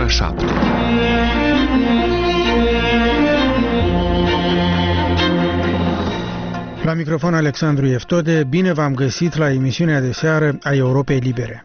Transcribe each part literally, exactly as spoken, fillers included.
șapte. La microfon Alexandru Eftode, bine v-am găsit la emisiunea de seară a Europei Libere.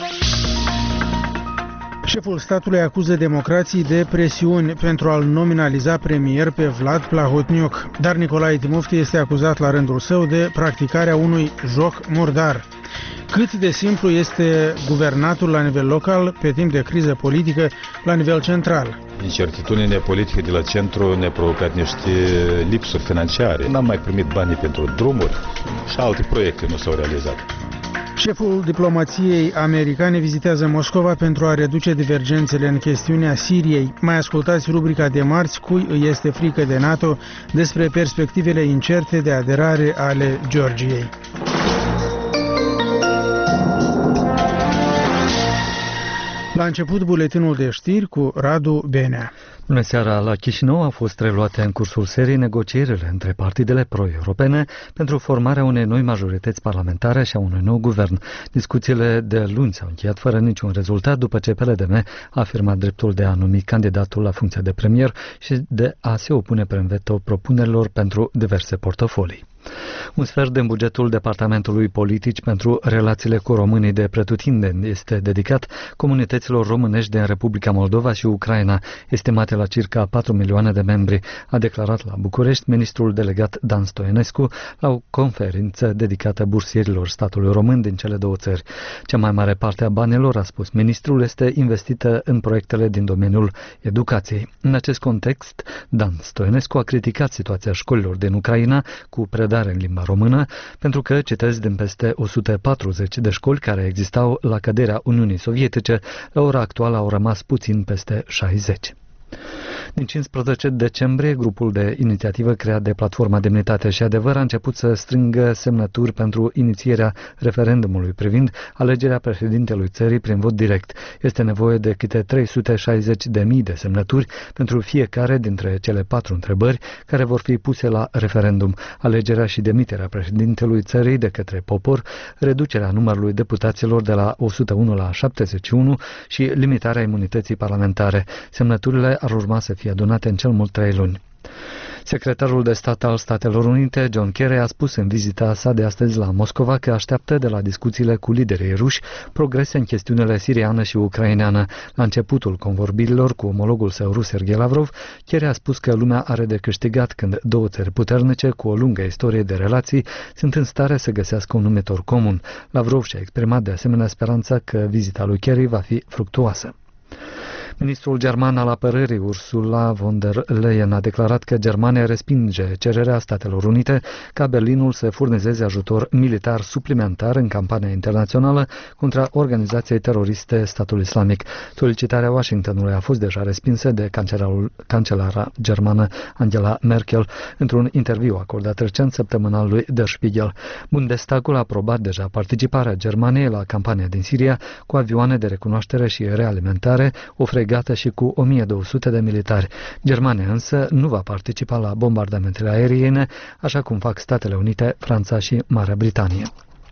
Șeful statului acuză democrații de presiuni pentru a-l nominaliza premier pe Vlad Plahotniuc, dar Nicolae Timofti este acuzat la rândul său de practicarea unui joc murdar. Cât de simplu este guvernatul la nivel local pe timp de criză politică la nivel central? Incertitudinea politică de la centru ne-a provocat niște lipsuri financiare. N-am mai primit banii pentru drumuri și alte proiecte nu s-au realizat. Șeful diplomației americane vizitează Moscova pentru a reduce divergențele în chestiunea Siriei. Mai ascultați rubrica de marți, cui îi este frică de NATO, despre perspectivele incerte de aderare ale Georgiei. La început, buletinul de știri cu Radu Benea. Bună seara! La Chișinău au fost reluate în cursul serii negocierile între partidele pro-europene pentru formarea unei noi majorități parlamentare și a unui nou guvern. Discuțiile de luni s-au încheiat fără niciun rezultat după ce P L D M a afirmat dreptul de a numi candidatul la funcția de premier și de a se opune prin veto propunerilor pentru diverse portofolii. Un sfert din bugetul Departamentului Politici pentru relațiile cu românii de pretutindeni este dedicat comunităților românești din Republica Moldova și Ucraina, estimate la circa patru milioane de membri, a declarat la București ministrul delegat Dan Stoinescu la o conferință dedicată bursierilor statului român din cele două țări. Cea mai mare parte a banilor, a spus ministrul, este investită în proiectele din domeniul educației. În acest context, Dan Stoinescu a criticat situația școlilor din Ucraina cu predare în limba română, pentru că, citez, din peste o sută patruzeci de școli care existau la căderea Uniunii Sovietice, la ora actuală au rămas puțin peste șaizeci. Din cincisprezece decembrie, grupul de inițiativă creat de Platforma Demnitate și Adevăr a început să strângă semnături pentru inițierea referendumului privind alegerea președintelui țării prin vot direct. Este nevoie de câte trei sute șaizeci de mii de semnături pentru fiecare dintre cele patru întrebări care vor fi puse la referendum: alegerea și demiterea președintelui țării de către popor, reducerea numărului deputaților de la o sută unu la șaptezeci și unu și limitarea imunității parlamentare. Semnăturile ar urma să fie adunate în cel mult trei luni. Secretarul de stat al Statelor Unite, John Kerry, a spus în vizita sa de astăzi la Moscova că așteaptă de la discuțiile cu liderii ruși progrese în chestiunile siriană și ucraineană. La începutul convorbirilor cu omologul său rus, Sergei Lavrov, Kerry a spus că lumea are de câștigat când două țări puternice cu o lungă istorie de relații sunt în stare să găsească un numitor comun. Lavrov și-a exprimat de asemenea speranța că vizita lui Kerry va fi fructuoasă. Ministrul german al apărării, Ursula von der Leyen, a declarat că Germania respinge cererea Statelor Unite ca Berlinul să furnizeze ajutor militar suplimentar în campania internațională contra organizației teroriste Statul Islamic. Solicitarea Washingtonului a fost deja respinsă de cancelara germană Angela Merkel într-un interviu acordat recent săptămânal lui Der Spiegel. Bundestagul a aprobat deja participarea Germaniei la campania din Siria cu avioane de recunoaștere și realimentare, o fregată și cu o mie două sute de militari. Germania însă nu va participa la bombardamentele aeriene, așa cum fac Statele Unite, Franța și Marea Britanie.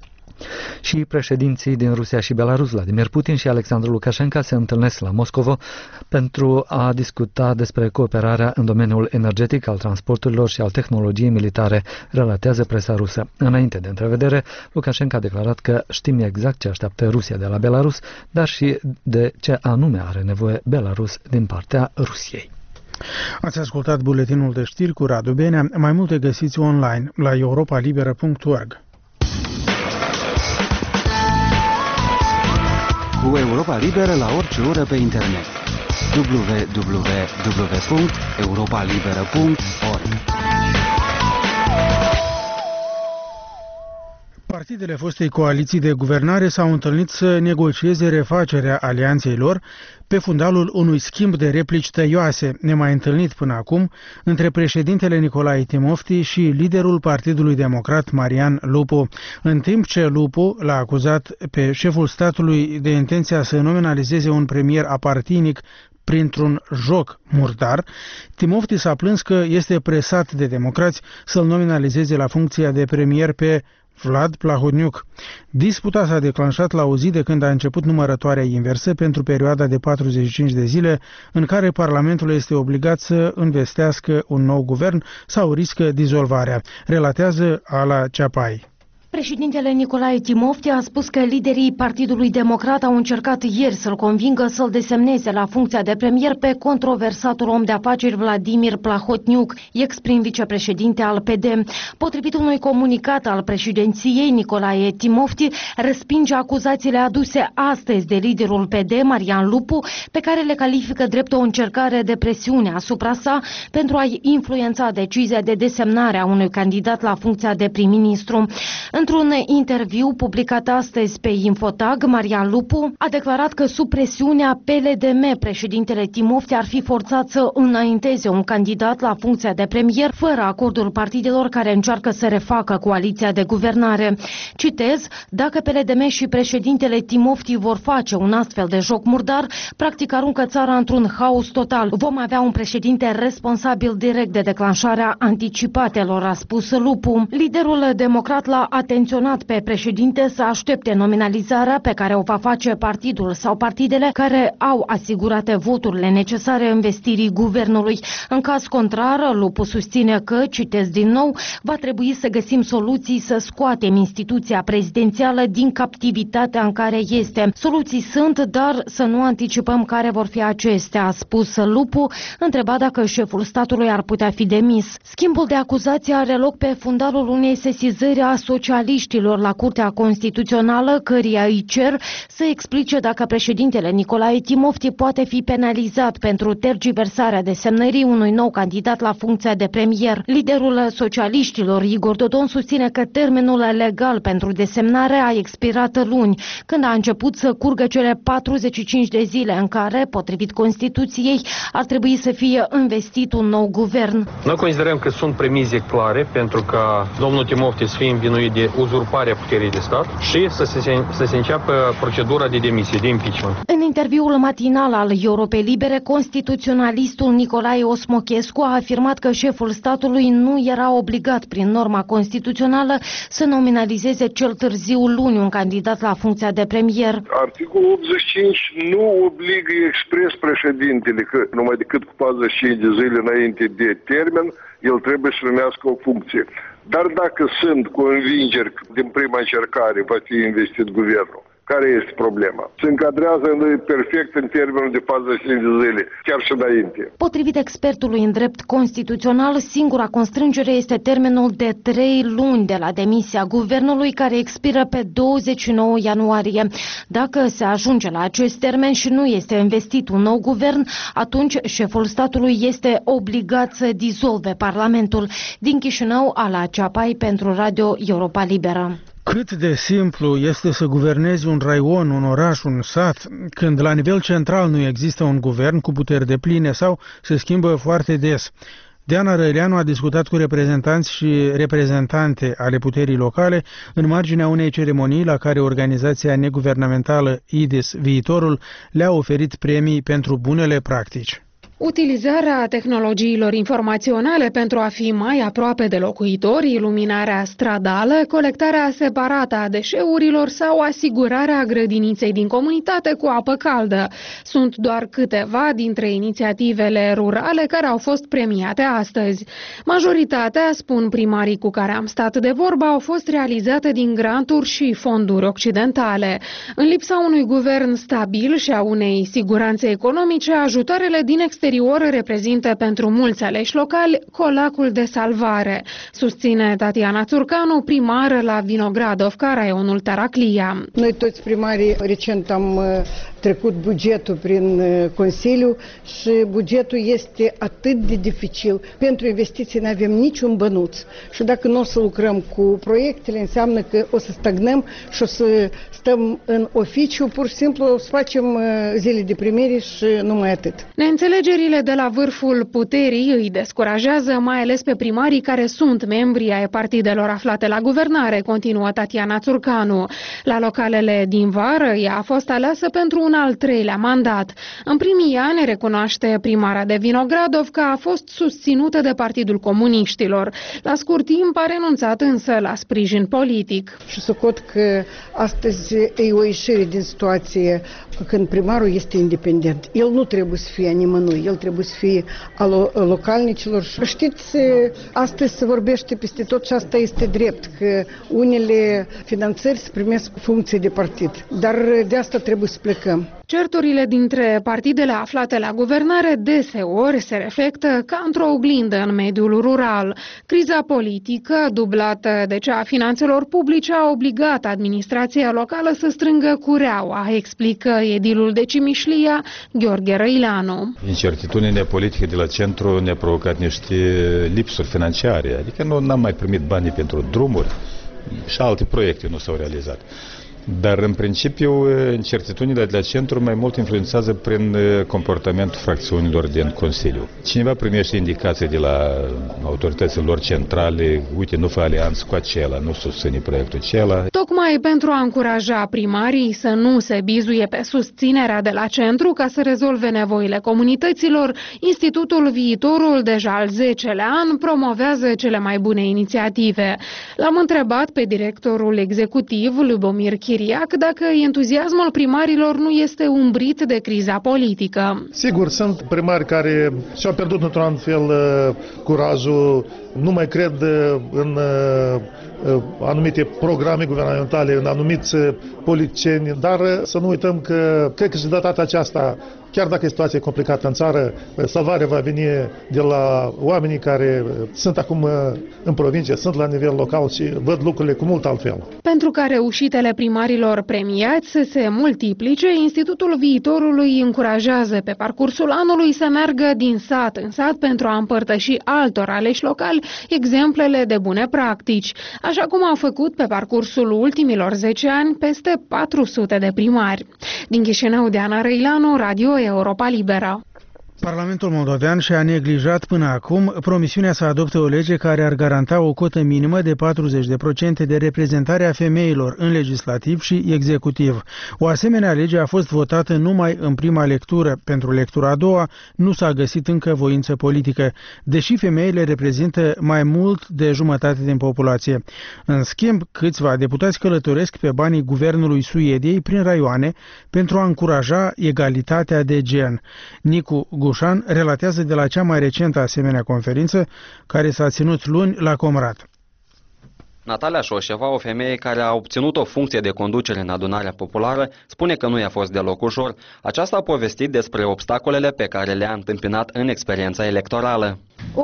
Și președinții din Rusia și Belarus, Vladimir Putin și Alexandru Lukashenko, se întâlnesc la Moscova pentru a discuta despre cooperarea în domeniul energetic, al transporturilor și al tehnologiei militare, relatează presa rusă. Înainte de întrevedere, Lukashenko a declarat că știm exact ce așteaptă Rusia de la Belarus, dar și de ce anume are nevoie Belarus din partea Rusiei. Ați ascultat buletinul de știri cu Radu Benea. Mai multe găsiți online la europa liberă punct org. Cu Europa Liberă la orice oră pe internet. w w w punct europa liberă punct org. Partidele fostei coaliții de guvernare s-au întâlnit să negocieze refacerea alianței lor pe fundalul unui schimb de replici tăioase, nemai întâlnit până acum, între președintele Nicolae Timofti și liderul Partidului Democrat Marian Lupu, în timp ce Lupu l-a acuzat pe șeful statului de intenția să nominalizeze un premier apartinic printr-un joc murdar. Timofti s-a plâns că este presat de democrați să-l nominalizeze la funcția de premier pe Vlad Plahotniuc. Disputa s-a declanșat la o zi de când a început numărătoarea inversă pentru perioada de patruzeci și cinci de zile în care Parlamentul este obligat să învestească un nou guvern sau riscă dizolvarea, relatează Ala Ceapai. Președintele Nicolae Timofti a spus că liderii Partidului Democrat au încercat ieri să-l convingă să-l desemneze la funcția de premier pe controversatul om de afaceri Vladimir Plahotniuc, ex-prim vicepreședinte al P D. Potrivit unui comunicat al președinției, Nicolae Timofti respinge acuzațiile aduse astăzi de liderul P D, Marian Lupu, pe care le califică drept o încercare de presiune asupra sa pentru a-i influența decizia de desemnare a unui candidat la funcția de prim-ministru. Într-un interviu publicat astăzi pe Infotag, Marian Lupu a declarat că sub presiunea P L D M, președintele Timofti ar fi forțat să înainteze un candidat la funcția de premier fără acordul partidelor care încearcă să refacă coaliția de guvernare. Citez, dacă P L D M și președintele Timofti vor face un astfel de joc murdar, practic aruncă țara într-un haos total. Vom avea un președinte responsabil direct de declanșarea anticipatelor, a spus Lupu. Liderul democrat l-a atenționat pe președinte să aștepte nominalizarea pe care o va face partidul sau partidele care au asigurate voturile necesare investirii guvernului. În caz contrar, Lupu susține că, citesc din nou, va trebui să găsim soluții să scoatem instituția prezidențială din captivitatea în care este. Soluții sunt, dar să nu anticipăm care vor fi acestea, a spus Lupu, întrebat dacă șeful statului ar putea fi demis. Schimbul de acuzații are loc pe fundalul unei sesizări a socialiștilor la Curtea Constituțională, căreia îi cer să explice dacă președintele Nicolae Timofti poate fi penalizat pentru tergiversarea desemnării unui nou candidat la funcția de premier. Liderul socialiștilor, Igor Dodon, susține că termenul legal pentru desemnare a expirat luni, când a început să curgă cele patruzeci și cinci de zile în care, potrivit Constituției, ar trebui să fie investit un nou guvern. Noi considerăm că sunt premize clare pentru ca domnul Timofti să fie învinuit de uzurparea puterii de stat și să se, să se înceapă procedura de demisie, de impeachment. În interviul matinal al Europei Libere, constituționalistul Nicolae Osmochescu a afirmat că șeful statului nu era obligat prin norma constituțională să nominalizeze cel târziu luni un candidat la funcția de premier. Articolul optzeci și cinci nu obligă expres președintele că numai decât cu patruzeci și cinci de zile înainte de termen el trebuie să numească o funcție. Dar dacă sunt convingeri că din prima încercare va fi investit guvernul, care este problema? Se încadrează perfect în termenul de patruzeci și cinci de zile, chiar și înainte. Potrivit expertului în drept constituțional, singura constrângere este termenul de trei luni de la demisia guvernului, care expiră pe douăzeci și nouă ianuarie. Dacă se ajunge la acest termen și nu este investit un nou guvern, atunci șeful statului este obligat să dizolve Parlamentul. Din Chișinău, Ala Ceapai pentru Radio Europa Liberă. Cât de simplu este să guvernezi un raion, un oraș, un sat, când la nivel central nu există un guvern cu puteri depline sau se schimbă foarte des. Diana Răileanu a discutat cu reprezentanți și reprezentante ale puterii locale în marginea unei ceremonii la care organizația neguvernamentală I D E S Viitorul le-a oferit premii pentru bunele practici. Utilizarea tehnologiilor informaționale pentru a fi mai aproape de locuitori, iluminarea stradală, colectarea separată a deșeurilor sau asigurarea grădiniței din comunitate cu apă caldă. Sunt doar câteva dintre inițiativele rurale care au fost premiate astăzi. Majoritatea, spun primarii cu care am stat de vorbă, au fost realizate din granturi și fonduri occidentale. În lipsa unui guvern stabil și a unei siguranțe economice, ajutoarele din exterior reprezintă pentru mulți aleși locali colacul de salvare, susține Tatiana Țurcanu, primară la Vinogradov, Caraionul, Taraclia. Noi toți primarii recent am trecut bugetul prin Consiliu și bugetul este atât de dificil. Pentru investiții nu avem niciun bănuț și dacă nu o să lucrăm cu proiectele, înseamnă că o să stagnăm și o să stăm în oficiu, pur și simplu o să facem zile de primire și numai atât. Neînțelegeri Alegerile de la vârful puterii îi descurajează mai ales pe primarii care sunt membri ai partidelor aflate la guvernare, continuă Tatiana Țurcanu. La localele din vară, ea a fost aleasă pentru un al treilea mandat. În primii ani, recunoaște primara de Vinogradov că a fost susținută de Partidul Comuniștilor. La scurt timp a renunțat însă la sprijin politic. Și socot că astăzi e o ieșire din situație când primarul este independent. El nu trebuie să fie a nimănui, el trebuie să fie al localnicilor. Știți, astăzi se vorbește peste tot și asta este drept, că unele finanțări se primesc funcție de partid. Dar de asta trebuie să plecăm. Certurile dintre partidele aflate la guvernare deseori se reflectă ca într-o oglindă în mediul rural. Criza politică, dublată de cea a finanțelor publice, a obligat administrația locală să strângă cureaua, explică edilul de Cimișlia, Gheorghe Răileanu. Incertitudinea politică de la centru ne-a provocat niște lipsuri financiare, adică nu n-am mai primit banii pentru drumuri și alte proiecte nu s-au realizat. Dar, în principiu, incertitudinile de la centru mai mult influențează prin comportamentul fracțiunilor din Consiliu. Cineva primește indicații de la autoritățile lor centrale, uite, nu fă alianță cu acela, nu susține proiectul acela. Tocmai pentru a încuraja primarii să nu se bizuie pe susținerea de la centru ca să rezolve nevoile comunităților, Institutul Viitorul, deja al zecelea an, promovează cele mai bune inițiative. L-am întrebat pe directorul executiv, Lubomir Chiriac, dacă entuziasmul primarilor nu este umbrit de criza politică. Sigur, sunt primari care și-au pierdut într-un alt fel curajul, nu mai cred în anumite programe guvernamentale, în anumiți politicieni, dar să nu uităm că cred că și de data aceasta, chiar dacă e situație complicată în țară, salvarea va veni de la oamenii care sunt acum în provincie, sunt la nivel local și văd lucrurile cu mult altfel. Pentru ca reușitele primarilor premiați să se multiplice, Institutul Viitorului încurajează pe parcursul anului să meargă din sat în sat pentru a împărtăși altor aleși locali exemplele de bune practici, așa cum au făcut pe parcursul ultimilor zece ani peste patru sute de primari. Din Chișinău, Diana Răileanu, Radio Europa Liberă. Parlamentul moldovean și-a neglijat până acum promisiunea să adopte o lege care ar garanta o cotă minimă de patruzeci la sută de reprezentare a femeilor în legislativ și executiv. O asemenea lege a fost votată numai în prima lectură. Pentru lectura a doua nu s-a găsit încă voință politică, deși femeile reprezintă mai mult de jumătate din populație. În schimb, câțiva deputați călătoresc pe banii guvernului Suediei prin raioane pentru a încuraja egalitatea de gen. Nicu Gușan relatează de la cea mai recentă asemenea conferință, care s-a ținut luni la Comrat. Natalia Șoșeva, o femeie care a obținut o funcție de conducere în adunarea populară, spune că nu i-a fost deloc ușor. Aceasta a povestit despre obstacolele pe care le-a întâmpinat în experiența electorală.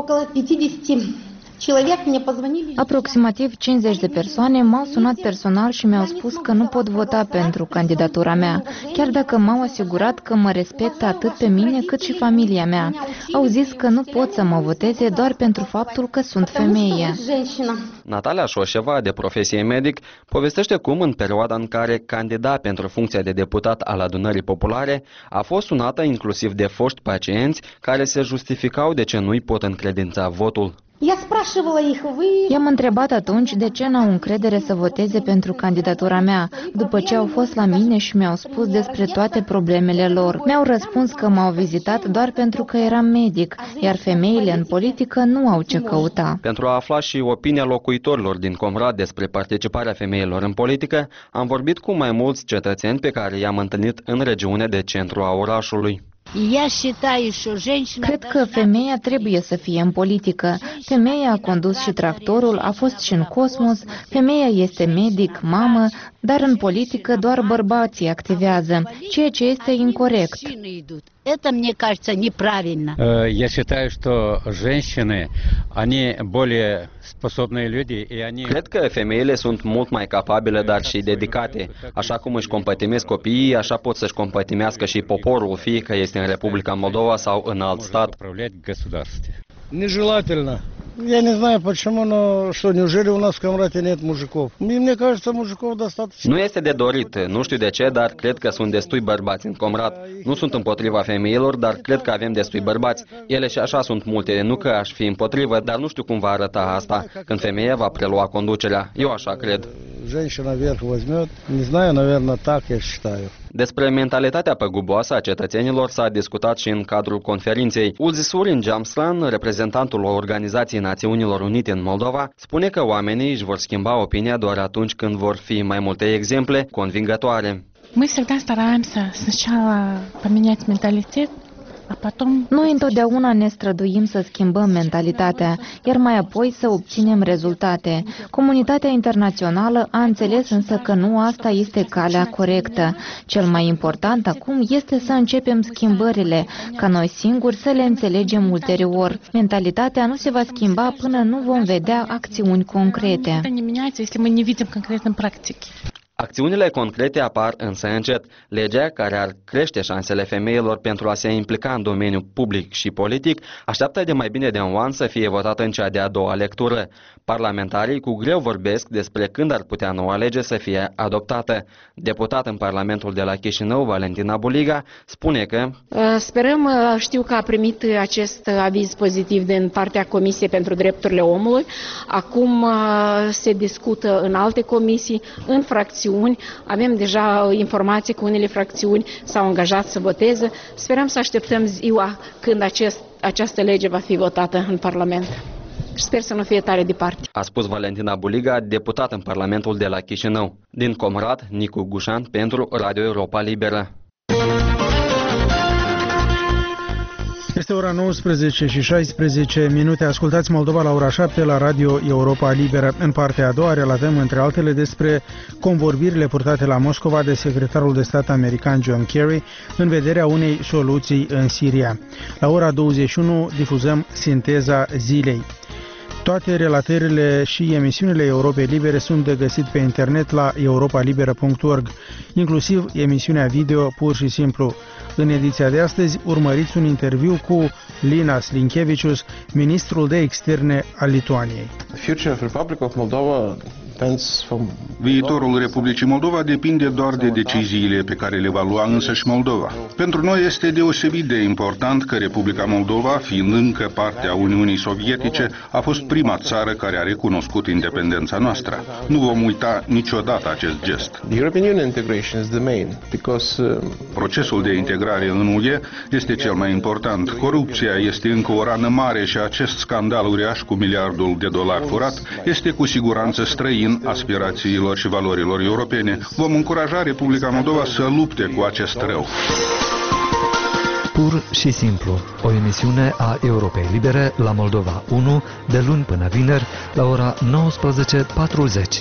Aproximativ cincizeci de persoane m-au sunat personal și mi-au spus că nu pot vota pentru candidatura mea, chiar dacă m-au asigurat că mă respectă atât pe mine cât și familia mea. Au zis că nu pot să mă voteze doar pentru faptul că sunt femeie. Natalia Șoșeva, de profesie medic, povestește cum în perioada în care candida pentru funcția de deputat al adunării populare a fost sunată inclusiv de foști pacienți care se justificau de ce nu-i pot încredința votul. I-am întrebat atunci de ce n-au încredere să voteze pentru candidatura mea, după ce au fost la mine și mi-au spus despre toate problemele lor. Mi-au răspuns că m-au vizitat doar pentru că eram medic, iar femeile în politică nu au ce căuta. Pentru a afla și opinia locuitorilor din Comrat despre participarea femeilor în politică, am vorbit cu mai mulți cetățeni pe care i-am întâlnit în regiune de centru a orașului. Cred că femeia trebuie să fie în politică. Femeia a condus și tractorul, a fost și în cosmos, femeia este medic, mamă, dar în politică doar bărbații activează, ceea ce este incorect. Это, мне кажется, неправильно. Я считаю, что женщины, они более способные люди, и они... Cred că femeile sunt mult mai capabile, dar și dedicate. Așa cum își compătimesc copiii, așa pot să-și compătimească și poporul, fie că este în Republica Moldova sau în alt stat. Нежелательно. Я не знаю, почему, но что, неужели у нас в Камрате нет мужиков? Мне кажется, мужиков достаточно. Nu este de dorit, nu știu de ce, dar cred că sunt destui bărbați în Comrat. Nu sunt împotriva femeilor, dar cred că avem destui bărbați. Ele și așa sunt multe, nu că aș fi împotrivă, dar nu știu cum va arăta asta, când femeia va prelua conducerea. Eu așa cred. Женщина верх возьмет. Не знаю, наверное, так я считаю. Despre mentalitatea păguboasă a cetățenilor s-a discutat și în cadrul conferinței. Ulzisurin Jamslan, reprezentantul Organizației Națiunilor Unite în Moldova, spune că oamenii își vor schimba opinia doar atunci când vor fi mai multe exemple convingătoare. Мы всегда стараемся сначала поменять менталитет. Noi întotdeauna ne străduim să schimbăm mentalitatea, iar mai apoi să obținem rezultate. Comunitatea internațională a înțeles însă că nu asta este calea corectă. Cel mai important acum este să începem schimbările, ca noi singuri să le înțelegem ulterior. Mentalitatea nu se va schimba până nu vom vedea acțiuni concrete. Acțiunile concrete apar însă încet. Legea care ar crește șansele femeilor pentru a se implica în domeniul public și politic așteaptă de mai bine de un an să fie votată în cea de-a doua lectură. Parlamentarii cu greu vorbesc despre când ar putea noua lege să fie adoptată. Deputat în Parlamentul de la Chișinău, Valentina Buliga, spune că sperăm, știu că a primit acest aviz pozitiv din partea Comisiei pentru Drepturile Omului. Acum se discută în alte comisii, în fracțiuni. Avem deja informații că unele fracțiuni s-au angajat să voteze. Sperăm să așteptăm ziua când acest, această lege va fi votată în Parlament. Sper să nu fie tare departe. A spus Valentina Buliga, deputat în Parlamentul de la Chișinău. Din Comrat, Nicu Gușan pentru Radio Europa Liberă. Este ora nouăsprezece și șaisprezece minute. Ascultați Moldova la ora șapte la Radio Europa Liberă. În partea a doua relatăm, între altele, despre convorbirile purtate la Moscova de secretarul de stat american John Kerry în vederea unei soluții în Siria. La ora douăzeci și unu difuzăm Sinteza zilei. Toate relatările și emisiunile Europei Libere sunt de găsit pe internet la europa liberă punct org, inclusiv emisiunea video Pur și Simplu. În ediția de astăzi urmăriți un interviu cu Linas Linkevicius, ministrul de externe al Lituaniei. Viitorul Republicii Moldova depinde doar de deciziile pe care le va lua însăși Moldova. Pentru noi este deosebit de important că Republica Moldova, fiind încă parte a Uniunii Sovietice, a fost prima țară care a recunoscut independența noastră. Nu vom uita niciodată acest gest. Procesul de integrare în U E este cel mai important. Corupția este încă o rană mare și acest scandal uriaș cu miliardul de dolari furat este cu siguranță străin aspirațiilor și valorilor europene. Vom încuraja Republica Moldova să lupte cu acest rău. Pur și simplu, o emisiune a Europei Libere la Moldova unu, de luni până vineri, la ora nouăsprezece patruzeci.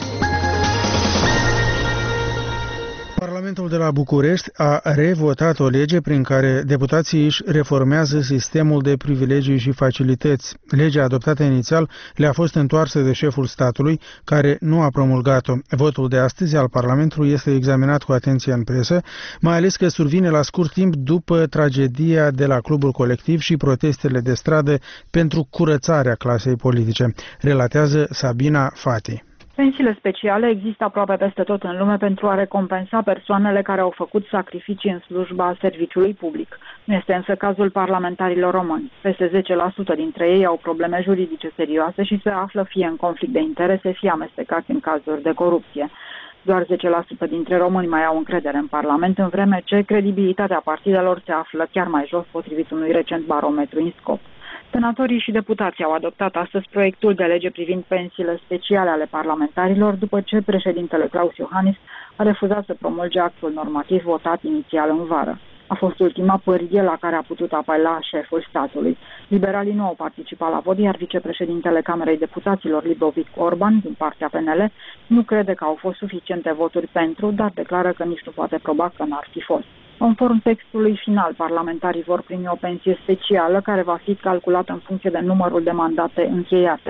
Parlamentul de la București a revotat o lege prin care deputații își reformează sistemul de privilegii și facilități. Legea adoptată inițial le-a fost întoarsă de șeful statului, care nu a promulgat-o. Votul de astăzi al Parlamentului este examinat cu atenție în presă, mai ales că survine la scurt timp după tragedia de la Clubul Colectiv și protestele de stradă pentru curățarea clasei politice, relatează Sabina Fati. Pensiile speciale există aproape peste tot în lume pentru a recompensa persoanele care au făcut sacrificii în slujba serviciului public. Nu este însă cazul parlamentarilor români. Peste zece la sută dintre ei au probleme juridice serioase și se află fie în conflict de interese, fie amestecați în cazuri de corupție. Doar zece la sută dintre români mai au încredere în Parlament, în vreme ce credibilitatea partidelor se află chiar mai jos, potrivit unui recent barometru INSCOP. Senatorii și deputații au adoptat astăzi proiectul de lege privind pensiile speciale ale parlamentarilor, după ce președintele Claus Iohannis a refuzat să promulge actul normativ votat inițial în vară. A fost ultima pârghie la care a putut apela șeful statului. Liberalii nu au participat la vot, iar vicepreședintele Camerei Deputaților, Libovic Orban, din partea P N L, nu crede că au fost suficiente voturi pentru, dar declară că nici nu poate proba că n-ar fi fost. Conform textului final, parlamentarii vor primi o pensie specială care va fi calculată în funcție de numărul de mandate încheiate.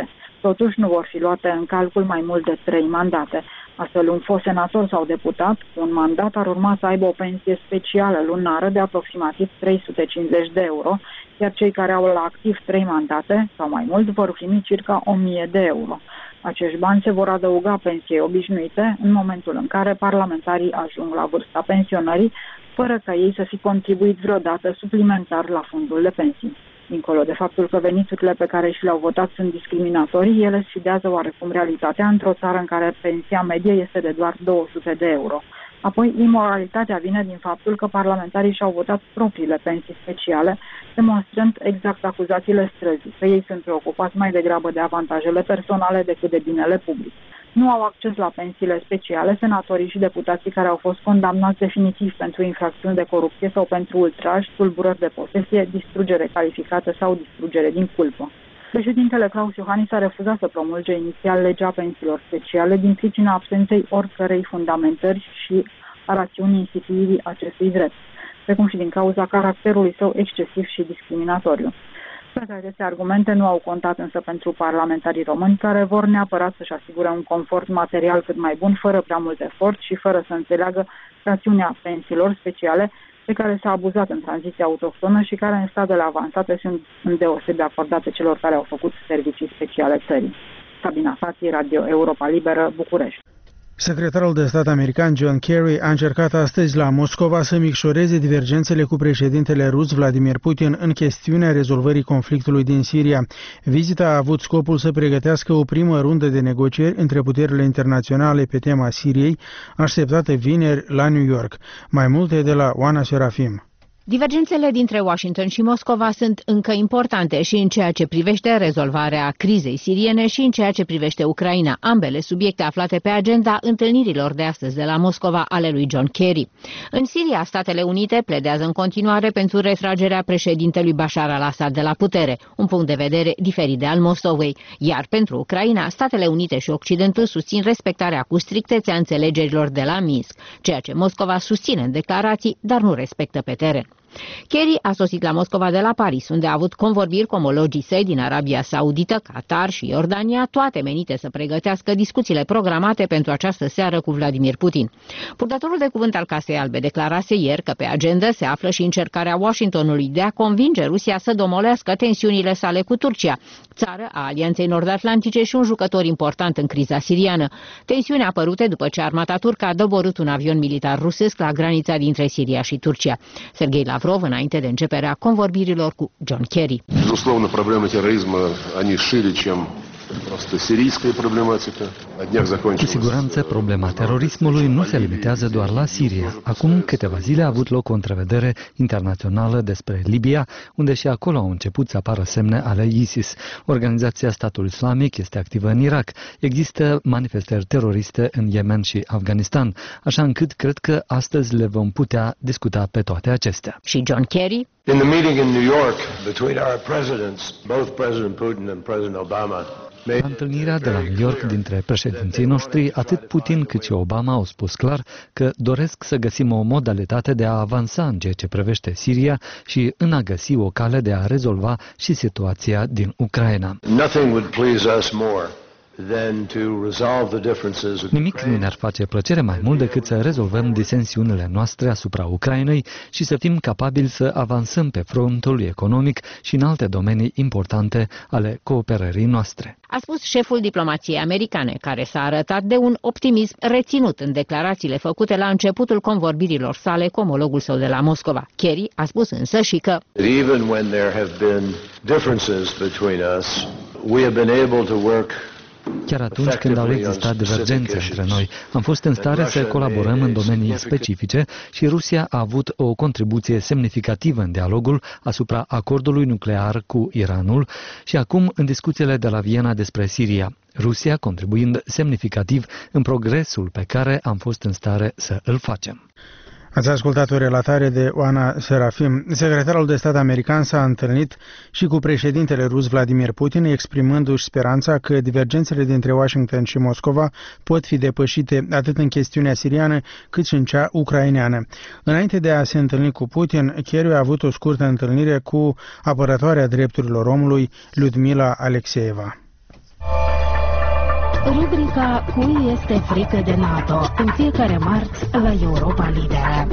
Totuși nu vor fi luate în calcul mai mult de trei mandate. Astfel, un fost senator sau deputat cu un mandat ar urma să aibă o pensie specială lunară de aproximativ trei sute cincizeci de euro, iar cei care au la activ trei mandate sau mai mult vor primi circa o mie de euro. Acești bani se vor adăuga pensiei obișnuite în momentul în care parlamentarii ajung la vârsta pensionării, fără ca ei să fi contribuit vreodată suplimentar la fondul de pensii. Dincolo de faptul că veniturile pe care și le-au votat sunt discriminatorii, ele sfidează oarecum realitatea într-o țară în care pensia medie este de doar două sute de euro. Apoi, imoralitatea vine din faptul că parlamentarii și-au votat propriile pensii speciale, demonstrând exact acuzațiile străzii, că ei sunt preocupați mai degrabă de avantajele personale decât de binele public. Nu au acces la pensiile speciale senatorii și deputații care au fost condamnați definitiv pentru infracțiuni de corupție sau pentru ultraj, tulburări de posesie, distrugere calificată sau distrugere din culpă. Președintele Klaus Iohannis a refuzat să promulge inițial legea pensiilor speciale din pricina absenței oricărei fundamentări și a rațiunii instituirii acestui drept, precum și din cauza caracterului său excesiv și discriminatoriu. Toate aceste argumente nu au contat însă pentru parlamentarii români, care vor neapărat să-și asigure un confort material cât mai bun, fără prea mult efort și fără să înțeleagă rațiunea pensiilor speciale, de care s-a abuzat în tranziția autohtonă și care în statele avansate sunt îndeosebi acordate celor care au făcut servicii speciale țării. Sabina Fati, Radio Europa Liberă, București. Secretarul de stat american John Kerry a încercat astăzi la Moscova să micșoreze divergențele cu președintele rus Vladimir Putin în chestiunea rezolvării conflictului din Siria. Vizita a avut scopul să pregătească o primă rundă de negocieri între puterile internaționale pe tema Siriei, așteptată vineri la New York. Mai multe de la Oana Serafim. Divergențele dintre Washington și Moscova sunt încă importante și în ceea ce privește rezolvarea crizei siriene și în ceea ce privește Ucraina, ambele subiecte aflate pe agenda întâlnirilor de astăzi de la Moscova ale lui John Kerry. În Siria, Statele Unite pledează în continuare pentru retragerea președintelui Bashar al-Assad de la putere, un punct de vedere diferit de al Moscovei, iar pentru Ucraina, Statele Unite și Occidentul susțin respectarea cu strictețe a înțelegerilor de la Minsk, ceea ce Moscova susține în declarații, dar nu respectă pe teren. Kerry a sosit la Moscova de la Paris, unde a avut convorbiri cu omologii săi din Arabia Saudită, Qatar și Iordania, toate menite să pregătească discuțiile programate pentru această seară cu Vladimir Putin. Purtătorul de cuvânt al Casei Albe declarase ieri că pe agenda se află și încercarea Washingtonului de a convinge Rusia să domolească tensiunile sale cu Turcia, țară a Alianței Nord-Atlantice și un jucător important în criza siriană. Tensiuni apărute după ce armata turcă a doborât un avion militar rusesc la granița dintre Siria și Turcia. Sergei Lavrov, înainte de începerea convorbirilor cu John Kerry. Безусловно, проблема терроризма, они шире, чем просто сирийская проблематика. Cu siguranță, problema terorismului nu se limitează doar la Siria. Acum câteva zile a avut loc o întrevedere internațională despre Libia, unde și acolo au început să apară semne ale ISIS. Organizația Statul Islamic este activă în Irak. Există manifestări teroriste în Yemen și Afganistan, așa încât cred că astăzi le vom putea discuta pe toate acestea. Și John Kerry? In the meeting in New York between our presidents, both President Putin and President Obama, la întâlnirea de la New York dintre președinții noștri, atât Putin cât și Obama au spus clar că doresc să găsim o modalitate de a avansa în ceea ce privește Siria și în a găsi o cale de a rezolva și situația din Ucraina. Nimic nu ne-ar face plăcere mai mult decât să rezolvăm disensiunile noastre asupra Ucrainei și să fim capabili să avansăm pe frontul economic și în alte domenii importante ale cooperării noastre. A spus șeful diplomației americane, care s-a arătat de un optimism reținut în declarațiile făcute la începutul convorbirilor sale cu omologul său de la Moscova. Kerry a spus însă și că even when there have been differences between us, we have been able to work. Chiar atunci când au existat divergențe între noi, am fost în stare să colaborăm în domenii specifice și Rusia a avut o contribuție semnificativă în dialogul asupra acordului nuclear cu Iranul și acum în discuțiile de la Viena despre Siria, Rusia contribuind semnificativ în progresul pe care am fost în stare să îl facem. Ați ascultat o relatare de Oana Serafim. Secretarul de stat american s-a întâlnit și cu președintele rus Vladimir Putin, exprimându-și speranța că divergențele dintre Washington și Moscova pot fi depășite atât în chestiunea siriană cât și în cea ucraineană. Înainte de a se întâlni cu Putin, Kerry a avut o scurtă întâlnire cu apărătoarea drepturilor omului, Lyudmila Alexeeva. Rubrica Cui este frică de NATO, în fiecare marți la Europa Liberă.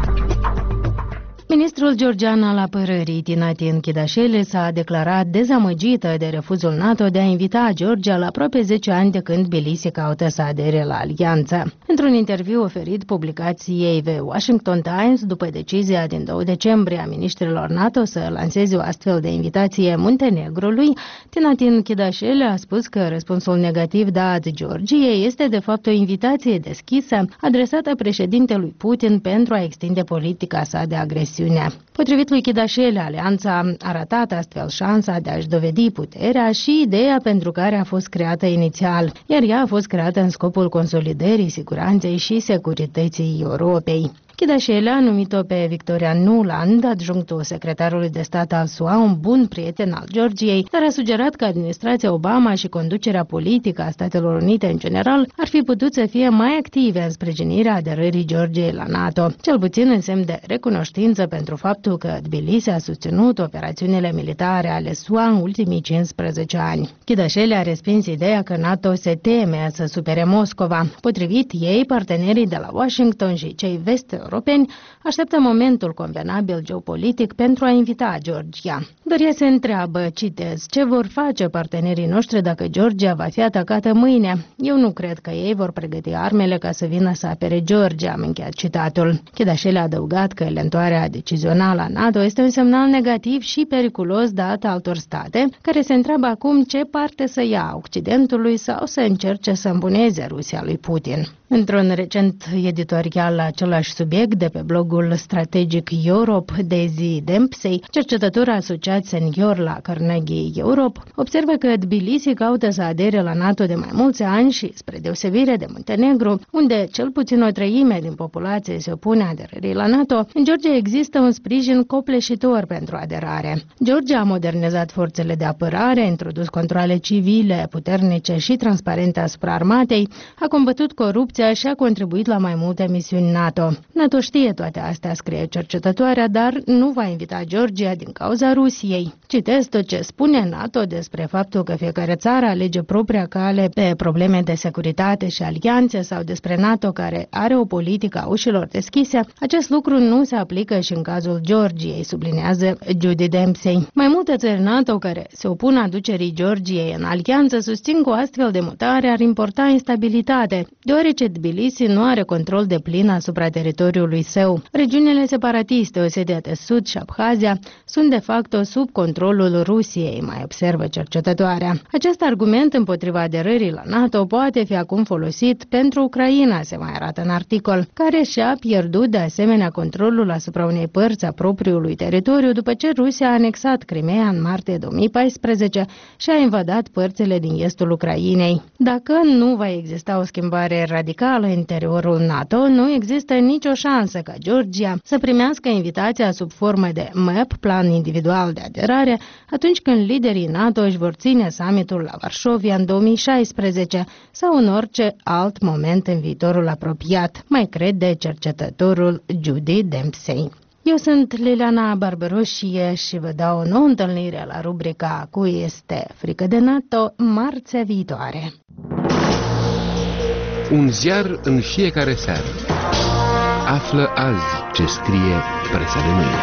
Ministrul georgian al apărării, Tinatin Chidașele, s-a declarat dezamăgită de refuzul NATO de a invita Georgia la aproape zece ani de când Tbilisi caută să adere la alianță. Într-un interviu oferit publicației The Washington Times, după decizia din doi decembrie a ministrilor NATO să lanseze o astfel de invitație Muntenegrului, Tinatin Chidașele a spus că răspunsul negativ dat Georgiei este de fapt o invitație deschisă adresată președintelui Putin pentru a extinde politica sa de agresiune. Potrivit lui Chidașele, alianța a ratat astfel șansa de a-și dovedi puterea și ideea pentru care a fost creată inițial, iar ea a fost creată în scopul consolidării siguranței și securității Europei. Chidașele a numit-o pe Victoria Nuland, adjunctul secretarului de stat al S U A, un bun prieten al Georgiei, dar a sugerat că administrația Obama și conducerea politică a Statelor Unite în general ar fi putut să fie mai active în sprijinirea aderării Georgiei la NATO, cel puțin în semn de recunoștință pentru faptul că Tbilisi a susținut operațiunile militare ale S U A în ultimii cincisprezece ani. Chidașele a respins ideea că NATO se teme să supere Moscova. Potrivit ei, partenerii de la Washington și cei vest europeni așteaptă momentul convenabil geopolitic pentru a invita Georgia. Dar ea se întreabă, citez, ce vor face partenerii noștri dacă Georgia va fi atacată mâine? Eu nu cred că ei vor pregăti armele ca să vină să apere Georgia, am încheiat citatul. Chidașele a adăugat că lentoarea decizională a NATO este un semnal negativ și periculos dat altor state, care se întreabă acum ce parte să ia Occidentului sau să încerce să îmbuneze Rusia lui Putin. Într-un recent editorial la același subiect de pe blogul Strategic Europe, Daisy Dempsey, cercetător asociat senior la Carnegie Europe, observă că Tbilisi caută să adere la NATO de mai mulți ani și, spre deosebire de Muntenegru, unde cel puțin o treime din populație se opune aderării la NATO, în Georgia există un sprijin copleșitor pentru aderare. Georgia a modernizat forțele de apărare, a introdus controale civile puternice și transparente asupra armatei, a combătut corupția și a contribuit la mai multe misiuni NATO. NATO știe toate astea, scrie cercetătoarea, dar nu va invita Georgia din cauza Rusiei. Citez tot ce spune NATO despre faptul că fiecare țară alege propria cale pe probleme de securitate și alianțe sau despre NATO care are o politică a ușilor deschise. Acest lucru nu se aplică și în cazul Georgiei, sublinează Judy Dempsey. Mai multe țări NATO care se opun aducerii Georgiei în alianță susțin că o astfel de mutare ar importa instabilitate, deoarece Tbilisi nu are control deplin asupra teritoriului său. Regiunile separatiste, Osetia de Sud și Abhazia, sunt de facto sub controlul Rusiei, mai observă cercetătoarea. Acest argument împotriva aderării la NATO poate fi acum folosit pentru Ucraina, se mai arată în articol, care și-a pierdut de asemenea controlul asupra unei părți a propriului teritoriu după ce Rusia a anexat Crimea în martie două mii paisprezece și a invadat părțile din estul Ucrainei. Dacă nu va exista o schimbare radicală în interiorul NATO, nu există nicio șansă ca Georgia să primească invitația sub formă de M E P, plan individual de aderare, atunci când liderii NATO își vor ține summitul la Varșovia în două mii șaisprezece sau în orice alt moment în viitorul apropiat, mai crede cercetătorul Judy Dempsey. Eu sunt Liliana Barberoșie și vă dau o nouă întâlnire la rubrica Cui este frică de NATO marțea viitoare. Un ziar în fiecare seară. Află azi ce scrie presa de mâine.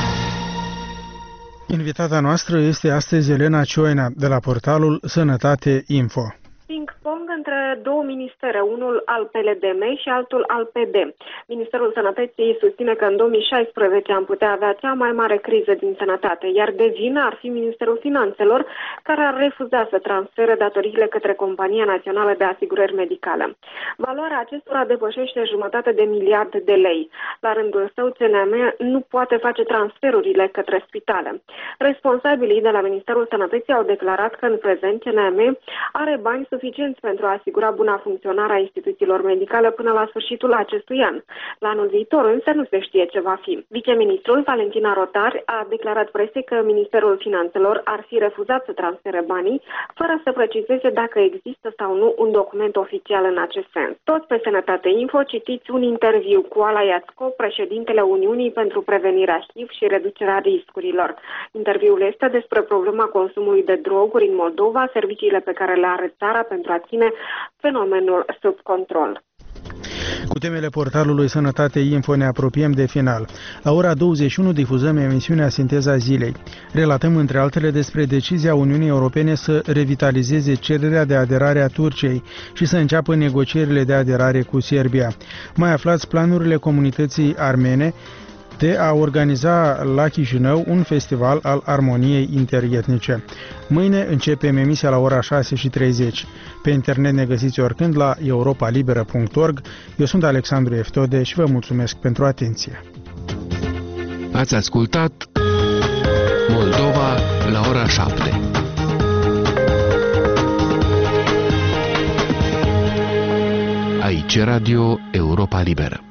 Invitata noastră este astăzi Elena Cioina, de la portalul Sănătate Info. Ping-pong între două ministere, unul al P L D M și altul al P D. Ministerul Sănătății susține că în două mii șaisprezece am putea avea cea mai mare criză din sănătate, iar de vină ar fi Ministerul Finanțelor, care ar refuza să transfere datoriile către Compania Națională de Asigurări Medicale. Valoarea acestora depășește jumătate de miliard de lei. La rândul său, C N M nu poate face transferurile către spitale. Responsabilii de la Ministerul Sănătății au declarat că în prezent C N M are bani suficienți pentru a asigura buna funcționare a instituțiilor medicale până la sfârșitul acestui an. La anul viitor însă nu se știe ce va fi. Viceministrul Valentina Rotar a declarat presei că Ministerul Finanțelor ar fi refuzat să transfere banii, fără să precizeze dacă există sau nu un document oficial în acest sens. Tot pe Sănătate Info citiți un interviu cu Ala Iațco, președintele Uniunii pentru Prevenirea H I V și Reducerea Riscurilor. Interviul este despre problema consumului de droguri în Moldova, serviciile pe care le are țara pentru a ține fenomenul sub control. Cu temele portalului Sănătate Info ne apropiem de final. La ora douăzeci și unu difuzăm emisiunea Sinteza Zilei. Relatăm între altele despre decizia Uniunii Europene să revitalizeze cererea de aderare a Turciei și să înceapă negocierile de aderare cu Serbia. Mai aflați planurile comunității armene de a organiza la Chișinău un festival al armoniei interetnice. Mâine începem emisia la ora șase și treizeci. Pe internet ne găsiți oricând la europa liberă punct org. Eu sunt Alexandru Eftode și vă mulțumesc pentru atenție. Ați ascultat Moldova la ora șapte. Aici Radio Europa Liberă.